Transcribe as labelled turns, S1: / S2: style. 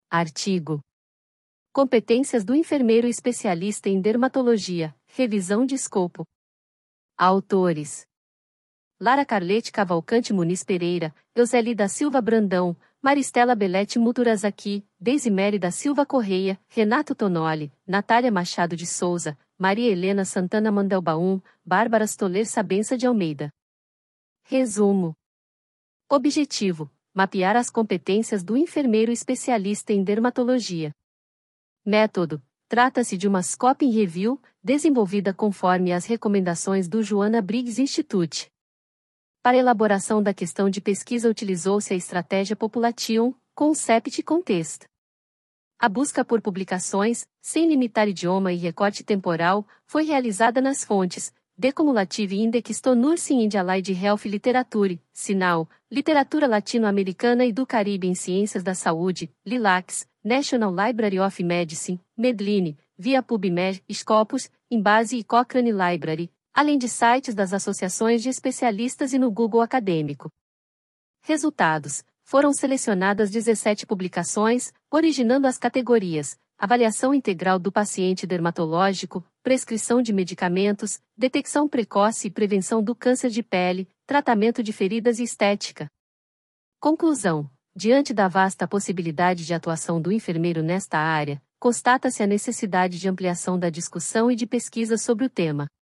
S1: Artigo. Competências do enfermeiro especialista em dermatologia, revisão de escopo. Autores: Lara Carlete Cavalcante Muniz Pereira, Euseli da Silva Brandão, Maristela Belete Muturazaki, Deisimere da Silva Correia, Renato Tonoli, Natália Machado de Souza, Maria Helena Santana Mandelbaum, Bárbara Stoller Sabença de Almeida. Resumo. Objetivo: mapear as competências do enfermeiro especialista em dermatologia. Método: trata-se de uma Scoping Review, desenvolvida conforme as recomendações do Joanna Briggs Institute. Para a elaboração da questão de pesquisa utilizou-se a estratégia Population, Concept e Contest. A busca por publicações, sem limitar idioma e recorte temporal, foi realizada nas fontes The Cumulative Index to Nursing in Allied Health Literature, Sinal, Literatura Latino-Americana e do Caribe em Ciências da Saúde, LILACS, National Library of Medicine, Medline, via PubMed, Scopus, Embase e Cochrane Library, além de sites das associações de especialistas e no Google Acadêmico. Resultados: foram selecionadas 17 publicações, originando as categorias: avaliação integral do paciente dermatológico, prescrição de medicamentos, detecção precoce e prevenção do câncer de pele, tratamento de feridas e estética. Conclusão: diante da vasta possibilidade de atuação do enfermeiro nesta área, constata-se a necessidade de ampliação da discussão e de pesquisa sobre o tema.